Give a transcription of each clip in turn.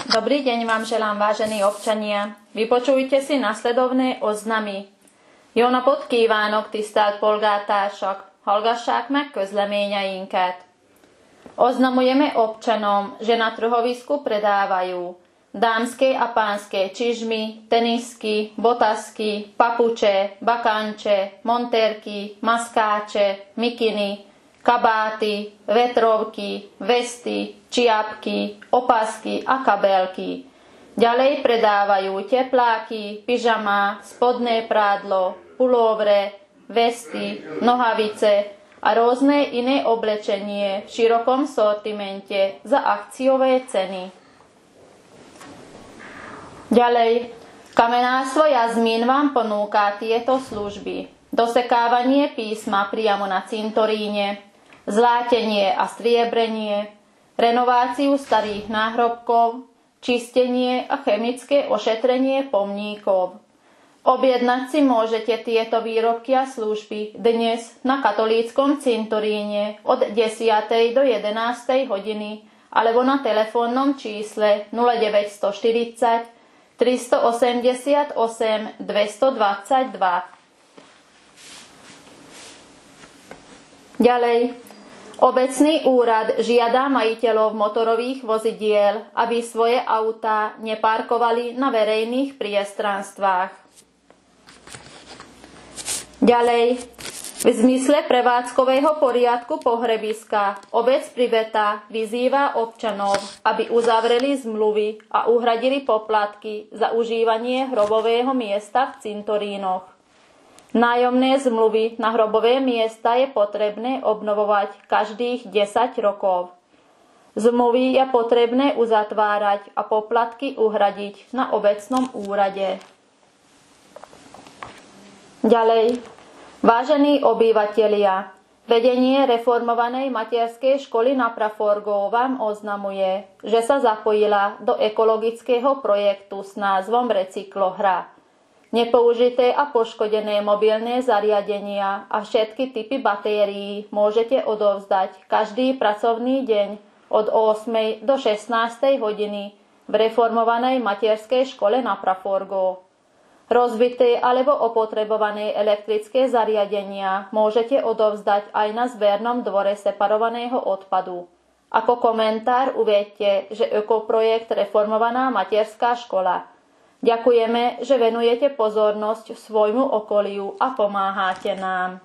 Dobrý deň vám želám, vážení občania. Vypočujte si nasledovné oznamy. Jó napot kívánok, tisztelt polgártársak! Hallgassák meg közleményeinket. Oznamujeme občanom, že na trhovisku predávajú dámske a pánske čižmy, tenisky, botasky, papuče, bakanče, montérky, maskáče, mikiny, kabáty, vetrovky, vesty, čiapky, opasky a kabelky. Ďalej predávajú tepláky, pyžama, spodné prádlo, pulóvre, vesty, nohavice a rôzne iné oblečenie v širokom sortimente za akciové ceny. Ďalej, kamenárstvo Jazmín vám ponúka tieto služby. Dosekávanie písma priamo na cintoríne, zlátenie a striebrenie, renováciu starých náhrobkov, čistenie a chemické ošetrenie pomníkov. Objednať si môžete tieto výrobky a služby dnes na katolíckom cintoríne od 10. do 11. hodiny alebo na telefónnom čísle 0940 388 222. Ďalej. Obecný úrad žiada majiteľov motorových vozidiel, aby svoje autá neparkovali na verejných priestranstvách. Ďalej, v zmysle prevádzkového poriadku pohrebiska obec Pribeta vyzýva občanov, aby uzavreli zmluvy a uhradili poplatky za užívanie hrobového miesta v cintorínoch. Nájomné zmluvy na hrobové miesta je potrebné obnovovať každých 10 rokov. Zmluvy je potrebné uzatvárať a poplatky uhradiť na obecnom úrade. Ďalej, vážení obyvatelia, vedenie reformovanej materskej školy na Praforgov vám oznamuje, že sa zapojila do ekologického projektu s názvom Recyklohra. Nepoužité a poškodené mobilné zariadenia a všetky typy batérií môžete odovzdať každý pracovný deň od 8. do 16. hodiny v reformovanej materskej škole na Praforgov. Rozbité alebo opotrebované elektrické zariadenia môžete odovzdať aj na zbernom dvore separovaného odpadu. Ako komentár uvedte, že ekoprojekt Reformovaná materská škola. Ďakujeme, že venujete pozornosť svojmu okoliu a pomáhate nám.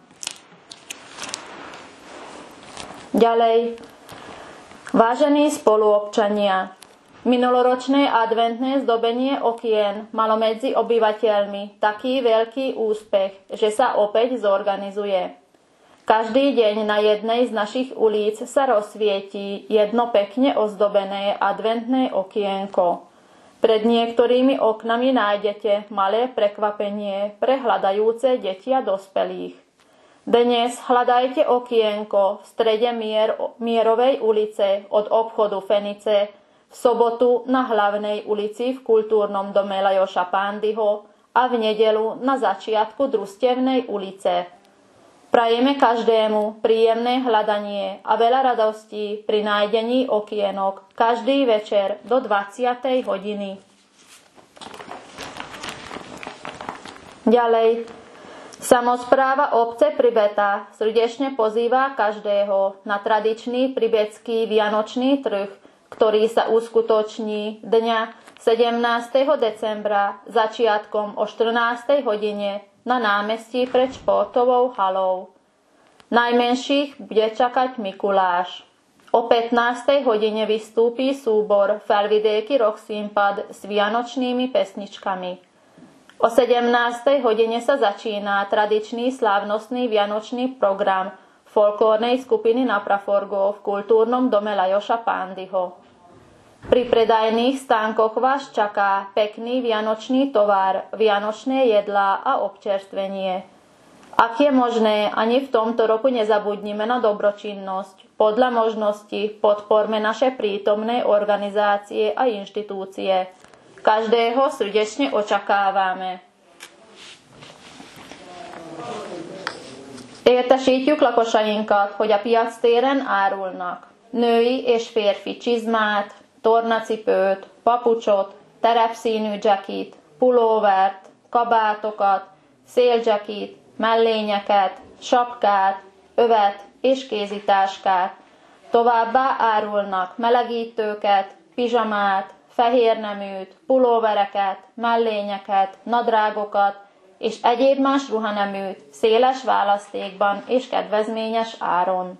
Ďalej. Vážení spoluobčania, minuloročné adventné zdobenie okien malo medzi obyvateľmi taký veľký úspech, že sa opäť zorganizuje. Každý deň na jednej z našich ulic sa rozsvietí jedno pekne ozdobené adventné okienko. Pred niektorými oknami nájdete malé prekvapenie pre hľadajúce deti a dospelých. Dnes hľadajte okienko v strede Mierovej ulice od obchodu Fenice, v sobotu na Hlavnej ulici v kultúrnom dome Lajoša Pándyho a v nedeľu na začiatku Družstevnej ulice. Prajeme každému príjemné hľadanie a veľa radostí pri nájdení okienok každý večer do 20. hodiny. Ďalej. Samospráva obce Pribeta srdečne pozýva každého na tradičný pribetský vianočný trh, ktorý sa uskutoční dňa 17. decembra začiatkom o 14. hodine na námestí pred športovou halou. Najmenších bude čakať Mikuláš. O 15. hodine vystúpi súbor Felvidéky Rocksympad s vianočnými pesničkami. O 17. hodine sa začína tradičný slávnostný vianočný program folklórnej skupiny na Praforgov v kultúrnom dome Lajoša Pándyho. Pri predajných stánkoch vás čaká pekný vianočný tovar, vianočné jedlá a občerstvenie. Ak je možné, ani v tomto roku nezabudnime na dobročinnosť. Podľa možnosti podporme naše prítomné organizácie a inštitúcie. Každého srdečne očakávame. Értesítjük lakosainkat, hogy a piactéren árulnak női és férfi csizmát, tornacipőt, papucsot, terepszínű dzsekit, pulóvert, kabátokat, széldzsekit, mellényeket, sapkát, övet és kézitáskát. Továbbá árulnak melegítőket, pizsamát, fehérneműt, pulóvereket, mellényeket, nadrágokat és egyéb más ruhaneműt széles választékban és kedvezményes áron.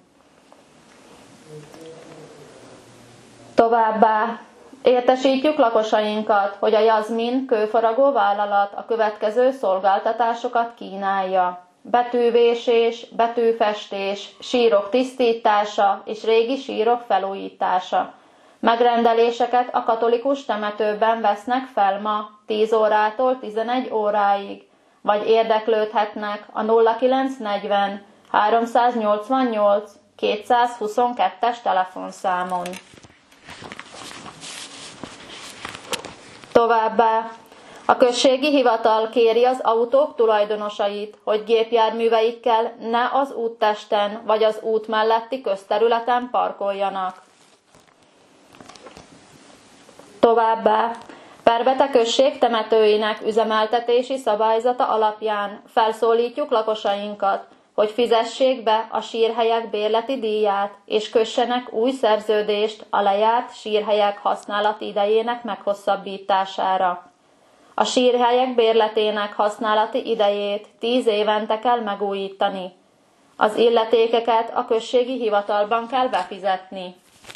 Továbbá értesítjük lakosainkat, hogy a Jazmin kőfaragó vállalat a következő szolgáltatásokat kínálja: betűvésés, betűfestés, sírok tisztítása és régi sírok felújítása. Megrendeléseket a katolikus temetőben vesznek fel ma 10 órától 11 óráig, vagy érdeklődhetnek a 0940 388 222-es telefonszámon. Továbbá a községi hivatal kéri az autók tulajdonosait, hogy gépjárműveikkel ne az úttesten vagy az út melletti közterületen parkoljanak. Továbbá Perbete község temetőinek üzemeltetési szabályzata alapján felszólítjuk lakosainkat, hogy fizessék be a sírhelyek bérleti díját, és kössenek új szerződést a lejárt sírhelyek használati idejének meghosszabbítására. A sírhelyek bérletének használati idejét 10 évente kell megújítani. Az illetékeket a községi hivatalban kell befizetni.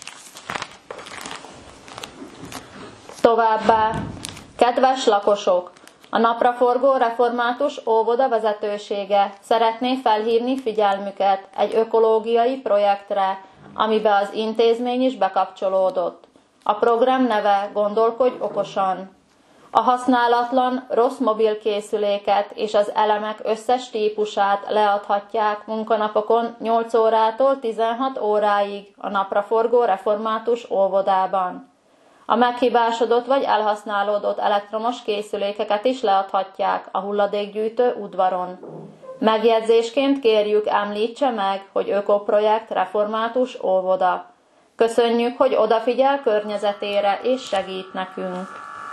Továbbá, kedves lakosok! A napraforgó református óvoda vezetősége szeretné felhívni figyelmüket egy ökológiai projektre, amibe az intézmény is bekapcsolódott. A program neve Gondolkodj okosan. A használatlan, rossz mobilkészüléket és az elemek összes típusát leadhatják munkanapokon 8 órától 16 óráig a napraforgó református óvodában. A meghibásodott vagy elhasználódott elektromos készülékeket is leadhatják a hulladékgyűjtő udvaron. Megjegyzésként kérjük, említse meg, hogy ökoprojekt református óvoda. Köszönjük, hogy odafigyel környezetére és segít nekünk.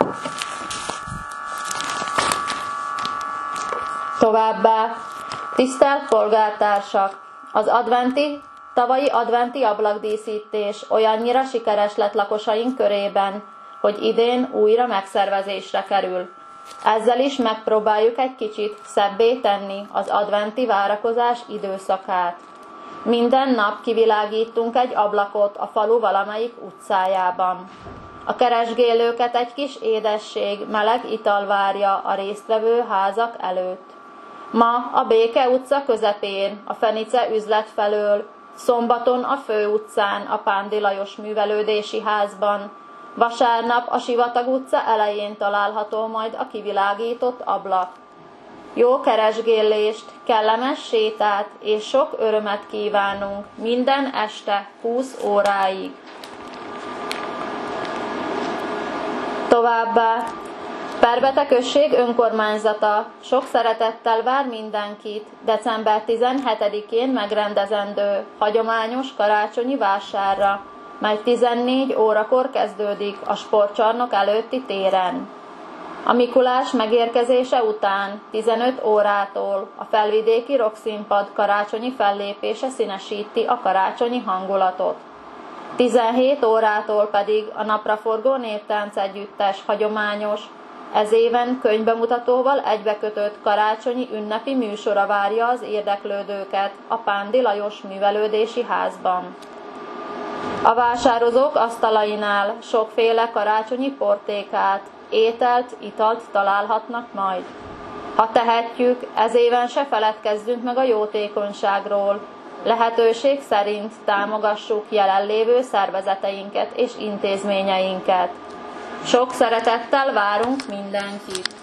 Továbbá, tisztelt polgártársak! Az tavalyi adventi ablakdíszítés olyannyira sikeres lett lakosaink körében, hogy idén újra megszervezésre kerül. Ezzel is megpróbáljuk egy kicsit szebbé tenni az adventi várakozás időszakát. Minden nap kivilágítunk egy ablakot a falu valamelyik utcájában. A keresgélőket egy kis édesség, meleg ital várja a résztvevő házak előtt. Ma a Béke utca közepén, a Fenice üzlet felől, szombaton a Főutcán, a Pándi Lajos művelődési házban, vasárnap a Sivatag utca elején található majd a kivilágított ablak. Jó keresgélést, kellemes sétát és sok örömet kívánunk minden este 20 óráig. Továbbá Perbete község önkormányzata sok szeretettel vár mindenkit december 17-én megrendezendő hagyományos karácsonyi vásárra, mely 14 órakor kezdődik a sportcsarnok előtti téren. A Mikulás megérkezése után 15 órától a felvidéki rockszínpad karácsonyi fellépése színesíti a karácsonyi hangulatot. 17 órától pedig a napraforgó néptánc együttes hagyományos, ez éven könyvbemutatóval egybekötött karácsonyi ünnepi műsora várja az érdeklődőket a Pándi Lajos művelődési házban. A vásározók asztalainál sokféle karácsonyi portékát, ételt, italt találhatnak majd. Ha tehetjük, ez éven se feledkezzünk meg a jótékonyságról. Lehetőség szerint támogassuk jelenlévő szervezeteinket és intézményeinket. Sok szeretettel várunk mindenkit!